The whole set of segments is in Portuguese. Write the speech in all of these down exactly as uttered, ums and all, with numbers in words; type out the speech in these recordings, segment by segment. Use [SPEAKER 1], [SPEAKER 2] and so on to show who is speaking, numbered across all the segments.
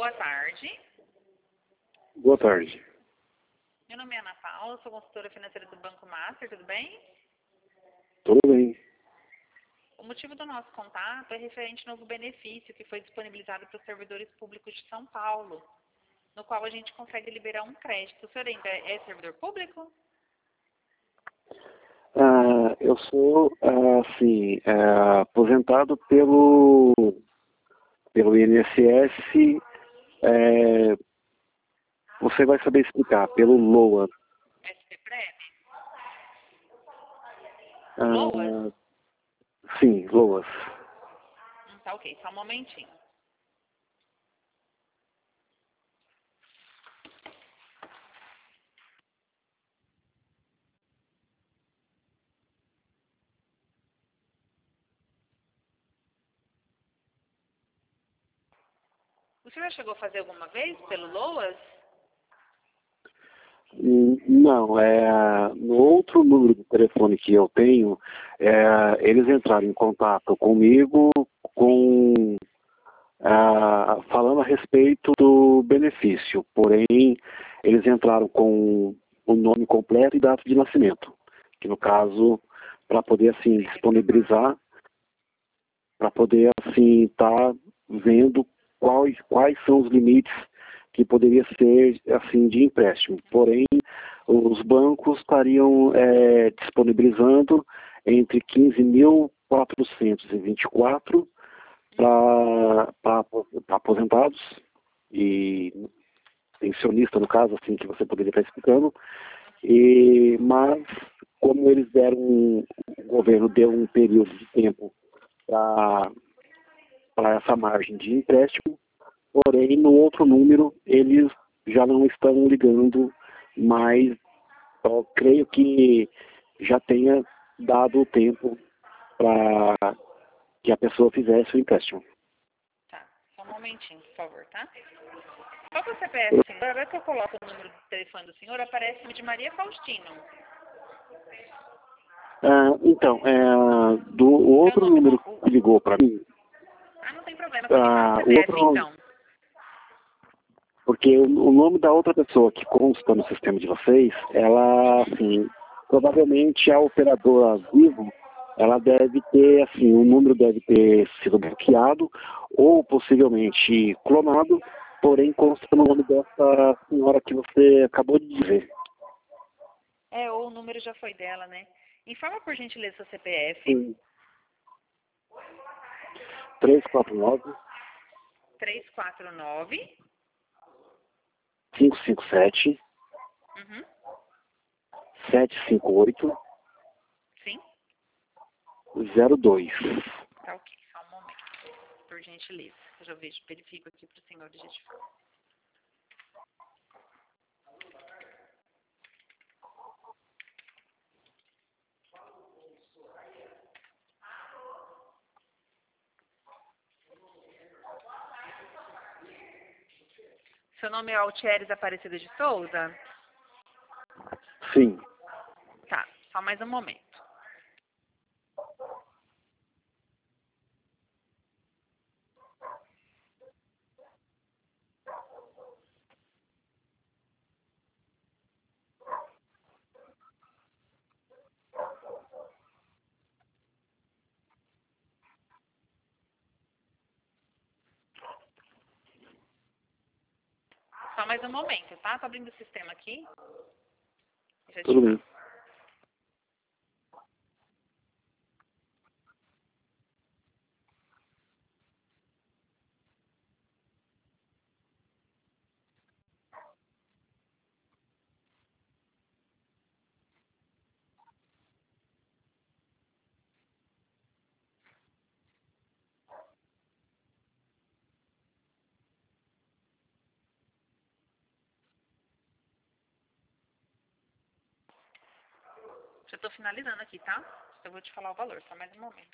[SPEAKER 1] Boa tarde.
[SPEAKER 2] Boa tarde.
[SPEAKER 1] Meu nome é Ana Paula, sou consultora financeira do Banco Master, tudo bem?
[SPEAKER 2] Tudo bem.
[SPEAKER 1] O motivo do nosso contato é referente ao novo benefício que foi disponibilizado para os servidores públicos de São Paulo, no qual a gente consegue liberar um crédito. O senhor ainda é servidor público?
[SPEAKER 2] Ah, eu sou, ah, assim, ah, aposentado pelo, pelo I N S S, é, você vai saber explicar, pelo LOAS.
[SPEAKER 1] S P Prev?
[SPEAKER 2] Ah,
[SPEAKER 1] LOAS?
[SPEAKER 2] sim, LOAS.
[SPEAKER 1] Hum, tá ok, só um momentinho. O senhor já chegou a fazer alguma vez pelo LOAS?
[SPEAKER 2] Hum, Não, é, no outro número de telefone que eu tenho, é, eles entraram em contato comigo com, ah, falando a respeito do benefício, porém eles entraram com o nome completo e data de nascimento, que no caso, para poder assim disponibilizar, para poder assim estar vendo quais, quais são os limites que poderia ser assim de empréstimo. Porém, os bancos estariam é, disponibilizando entre quinze mil quatrocentos e vinte e quatro para aposentados e pensionista, no caso, assim, que você poderia estar explicando. E, mas, como eles deram, um, o governo deu um período de tempo para essa margem de empréstimo, porém, no outro número, eles já não estão ligando mais. Eu creio que já tenha dado o tempo para que a pessoa fizesse o empréstimo.
[SPEAKER 1] Tá, só um momentinho, por favor, tá? Qual que é o C P F, senhor? Agora que eu coloco o número de telefone do senhor, aparece o de Maria Faustino.
[SPEAKER 2] Ah, então, é, do o outro
[SPEAKER 1] É o nome-
[SPEAKER 2] número
[SPEAKER 1] o-
[SPEAKER 2] que ligou para mim,
[SPEAKER 1] Ah, não tem problema. Só me fala
[SPEAKER 2] ah,
[SPEAKER 1] o
[SPEAKER 2] o
[SPEAKER 1] C P F,
[SPEAKER 2] outro,
[SPEAKER 1] então.
[SPEAKER 2] porque o, o nome da outra pessoa que consta no sistema de vocês, ela, assim, provavelmente a operadora Vivo, ela deve ter, assim, o número deve ter sido bloqueado ou possivelmente clonado, porém consta no nome dessa senhora que você acabou de dizer.
[SPEAKER 1] É, ou o número já foi dela, né? Informa, por gentileza, seu C P F.
[SPEAKER 2] Sim. três quatro nove,
[SPEAKER 1] três quatro nove.
[SPEAKER 2] cinco cinco sete,
[SPEAKER 1] Uhum.
[SPEAKER 2] sete cinco oito,
[SPEAKER 1] Sim?
[SPEAKER 2] zero dois.
[SPEAKER 1] Tá ok, só um momento. Por gentileza. Eu já vejo, verifico aqui para o senhor de gente falar. Seu nome é Altieres Aparecido de Souza?
[SPEAKER 2] Sim.
[SPEAKER 1] Tá, só mais um momento. Só mais um momento, tá? Tô abrindo o sistema aqui. Já te
[SPEAKER 2] Tudo
[SPEAKER 1] falo.
[SPEAKER 2] bem.
[SPEAKER 1] Já tô finalizando aqui, tá? Eu vou te falar o valor, só mais um momento.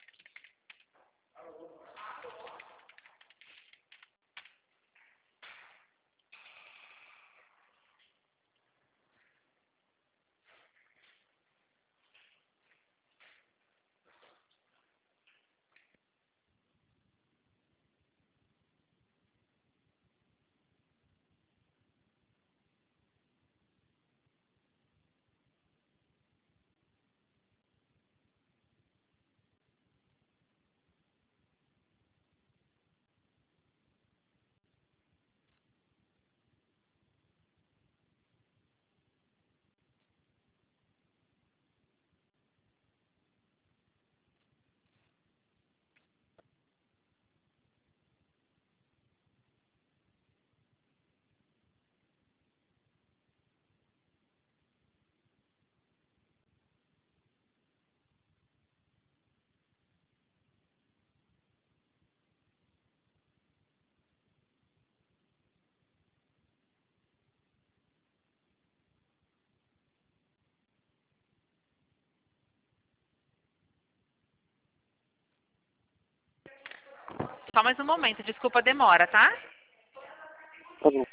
[SPEAKER 1] Só mais um momento, desculpa a demora, tá?
[SPEAKER 2] Tá bom.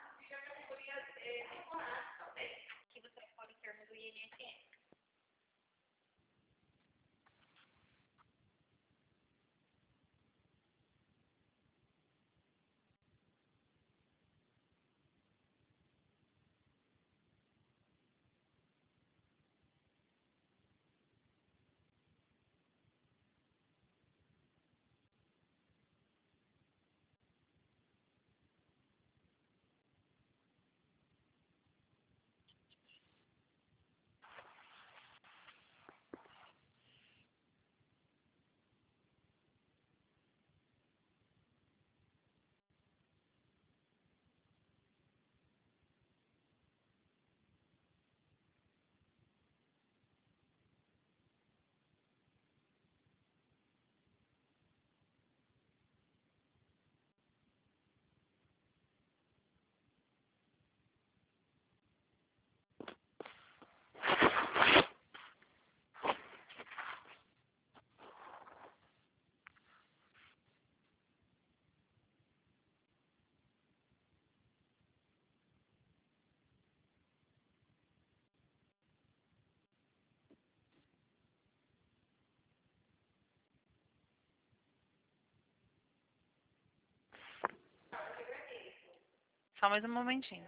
[SPEAKER 1] Só mais um momentinho.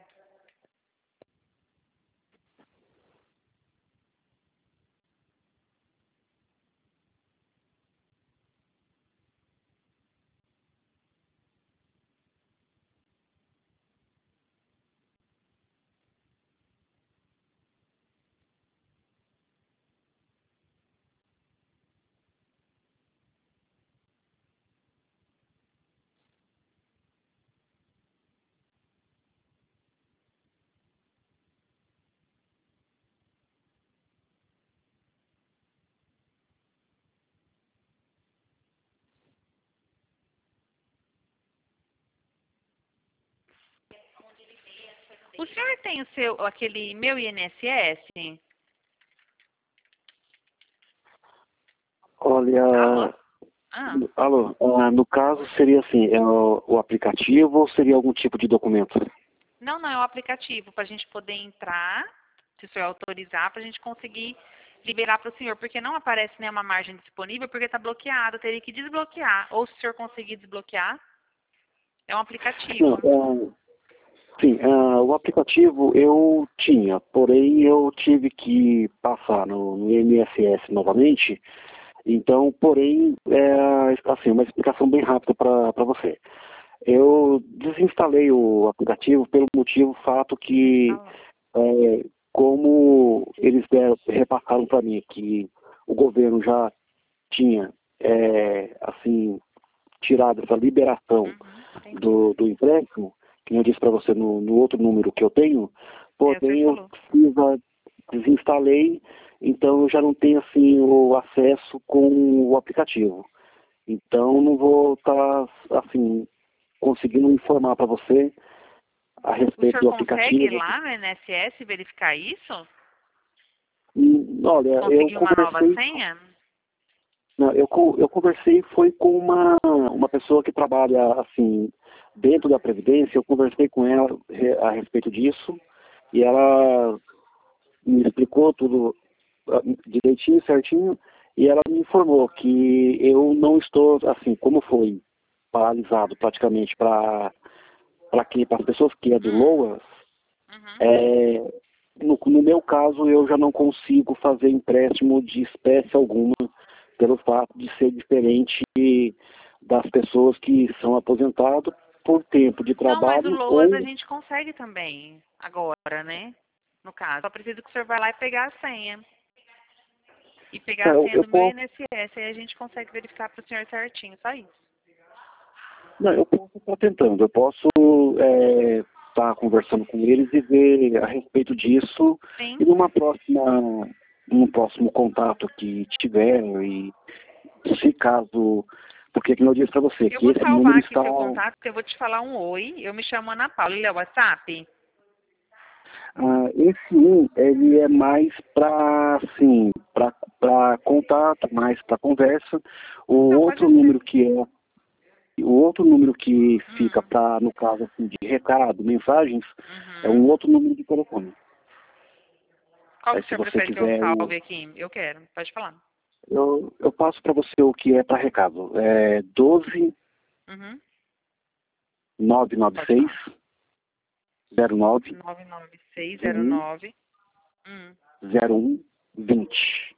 [SPEAKER 1] O senhor tem o seu, aquele meu I N S S?
[SPEAKER 2] Olha,
[SPEAKER 1] Alô? Ah,
[SPEAKER 2] alô, ah, no caso seria assim, é o, o aplicativo ou seria algum tipo de documento?
[SPEAKER 1] não, não, é o aplicativo, para a gente poder entrar, se o senhor autorizar, para a gente conseguir liberar para o senhor, porque não aparece nenhuma margem disponível, porque está bloqueado, eu teria que desbloquear, ou se o senhor conseguir desbloquear, é um
[SPEAKER 2] Não,
[SPEAKER 1] aplicativo.
[SPEAKER 2] é, sim, ah, o aplicativo eu tinha, porém eu tive que passar no, no I N S S novamente. Então, porém, é assim, uma explicação bem rápida para você. Eu desinstalei o aplicativo pelo motivo, fato que,
[SPEAKER 1] Alô?
[SPEAKER 2] é, como eles deram, repassaram para mim que o governo já tinha, é, assim, tirado essa liberação
[SPEAKER 1] Uhum, entendi.
[SPEAKER 2] do, do empréstimo, que eu disse para você no, no outro número que eu tenho,
[SPEAKER 1] É, o senhor
[SPEAKER 2] porém eu
[SPEAKER 1] falou.
[SPEAKER 2] fiz a- desinstalei, então eu já não tenho assim o acesso com o aplicativo. Então não vou estar assim conseguindo informar para você a
[SPEAKER 1] O
[SPEAKER 2] respeito
[SPEAKER 1] senhor
[SPEAKER 2] do
[SPEAKER 1] consegue ir
[SPEAKER 2] aplicativo.
[SPEAKER 1] lá no I N S S verificar isso?
[SPEAKER 2] E, olha, eu
[SPEAKER 1] Conseguir uma nova
[SPEAKER 2] conversei,
[SPEAKER 1] senha?
[SPEAKER 2] não, eu, con- eu conversei foi com uma, uma pessoa que trabalha assim dentro da Previdência, eu conversei com ela re- a respeito disso e ela me explicou tudo ah, direitinho, certinho, e ela me informou que eu não estou, assim, como foi paralisado praticamente para para que para as pessoas que é do
[SPEAKER 1] Hum,
[SPEAKER 2] LOAS,
[SPEAKER 1] uhum.
[SPEAKER 2] é, no, no meu caso eu já não consigo fazer empréstimo de espécie alguma pelo fato de ser diferente das pessoas que são aposentadas por tempo de
[SPEAKER 1] Não, mas o
[SPEAKER 2] trabalho
[SPEAKER 1] LOAS a
[SPEAKER 2] ou
[SPEAKER 1] gente consegue também, agora, né? No caso. Só preciso que o senhor vá lá e pegar a senha. E pegar a
[SPEAKER 2] eu,
[SPEAKER 1] senha
[SPEAKER 2] eu
[SPEAKER 1] do meu
[SPEAKER 2] posso
[SPEAKER 1] I N S S, aí a gente consegue verificar para o senhor certinho, só isso.
[SPEAKER 2] Não, eu posso estar tentando, eu posso é, estar conversando com eles e ver a respeito disso
[SPEAKER 1] Sim.
[SPEAKER 2] e numa próxima, num próximo contato que tiver e se caso, porque como eu disse para você,
[SPEAKER 1] Eu
[SPEAKER 2] que
[SPEAKER 1] vou
[SPEAKER 2] esse
[SPEAKER 1] salvar
[SPEAKER 2] número
[SPEAKER 1] aqui
[SPEAKER 2] está,
[SPEAKER 1] seu contato, porque eu vou te falar um oi. Eu me chamo Ana Paula. Ele é o WhatsApp?
[SPEAKER 2] ah, esse um, ele é mais para, assim, para contato, mais para conversa, o
[SPEAKER 1] Não, pode
[SPEAKER 2] outro
[SPEAKER 1] ser.
[SPEAKER 2] número que é, o outro número que
[SPEAKER 1] Hum.
[SPEAKER 2] fica para, no caso assim, de recado, mensagens,
[SPEAKER 1] Uhum.
[SPEAKER 2] é um outro número de telefone.
[SPEAKER 1] Qual
[SPEAKER 2] Aí,
[SPEAKER 1] que o
[SPEAKER 2] se
[SPEAKER 1] senhor
[SPEAKER 2] você
[SPEAKER 1] prefere que eu
[SPEAKER 2] quiser, o,
[SPEAKER 1] salve aqui? Eu quero, pode falar.
[SPEAKER 2] eu, eu passo para você o que é para recado. É doze
[SPEAKER 1] Uhum.
[SPEAKER 2] nove nove
[SPEAKER 1] Pode
[SPEAKER 2] seis
[SPEAKER 1] falar.
[SPEAKER 2] zero nove
[SPEAKER 1] nove nove seis zero
[SPEAKER 2] um
[SPEAKER 1] nove. Hum,
[SPEAKER 2] zero um vinte.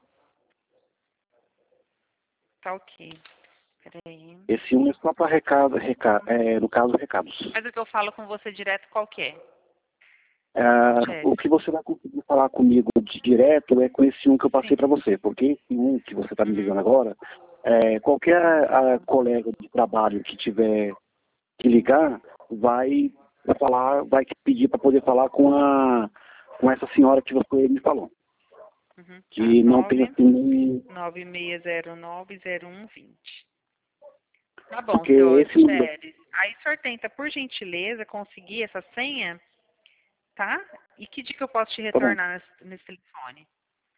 [SPEAKER 1] tá ok. Peraí.
[SPEAKER 2] Esse um é só para recado, reca, é, no caso, recados.
[SPEAKER 1] Mas o que eu falo com você direto, qual que é?
[SPEAKER 2] É, o
[SPEAKER 1] Chefe.
[SPEAKER 2] que você vai conseguir falar comigo de direto é com esse um que eu passei para
[SPEAKER 1] Sim.
[SPEAKER 2] você, porque esse um que você está me ligando
[SPEAKER 1] Uhum.
[SPEAKER 2] agora, é, qualquer a, colega de trabalho que tiver que ligar, vai falar, vai pedir para poder falar com a com essa senhora que você me falou,
[SPEAKER 1] Uhum. Tá.
[SPEAKER 2] que não tem
[SPEAKER 1] nove
[SPEAKER 2] assim, nem-
[SPEAKER 1] nove seis zero nove zero um vinte. Tá bom,
[SPEAKER 2] porque
[SPEAKER 1] senhor
[SPEAKER 2] esse número,
[SPEAKER 1] Cheres. Aí o senhor tenta, por gentileza, conseguir essa senha, tá? E que dia que eu posso te
[SPEAKER 2] tá bom.
[SPEAKER 1] retornar nesse, nesse telefone?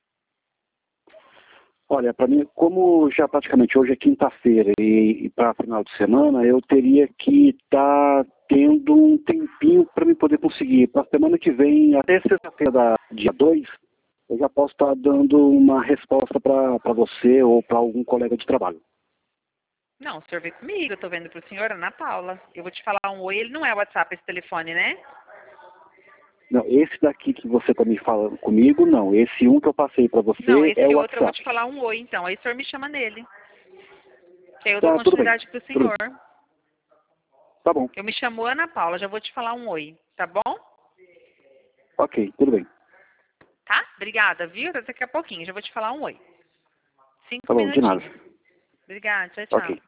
[SPEAKER 2] Olha, para mim, como já praticamente hoje é quinta-feira e, e para final de semana, eu teria que estar tendo um tempinho para me poder conseguir. Para a semana que vem, até sexta-feira, dia dois, eu já posso estar dando uma resposta para você ou para algum colega de trabalho.
[SPEAKER 1] Não, o senhor veio comigo, eu tô vendo pro senhor, Ana Paula. Eu vou te falar um oi, ele não é WhatsApp esse telefone, né?
[SPEAKER 2] Não, esse daqui que você está me falando comigo, não. Esse um que eu passei para
[SPEAKER 1] Não,
[SPEAKER 2] você é
[SPEAKER 1] esse
[SPEAKER 2] o
[SPEAKER 1] outro eu vou
[SPEAKER 2] WhatsApp.
[SPEAKER 1] te falar um oi, então. Aí o senhor me chama nele. Que aí eu dou
[SPEAKER 2] Tá, tudo bem.
[SPEAKER 1] continuidade pro
[SPEAKER 2] Tudo bem.
[SPEAKER 1] senhor.
[SPEAKER 2] Tá bom.
[SPEAKER 1] Eu me chamo Ana Paula, já vou te falar um oi, tá bom?
[SPEAKER 2] Ok, tudo bem.
[SPEAKER 1] Tá? Obrigada, viu? Até daqui a pouquinho, já vou te falar um oi.
[SPEAKER 2] Tá
[SPEAKER 1] Cinco
[SPEAKER 2] bom, de nada.
[SPEAKER 1] minutinhos. Obrigada, tchau,
[SPEAKER 2] Ok.
[SPEAKER 1] tchau.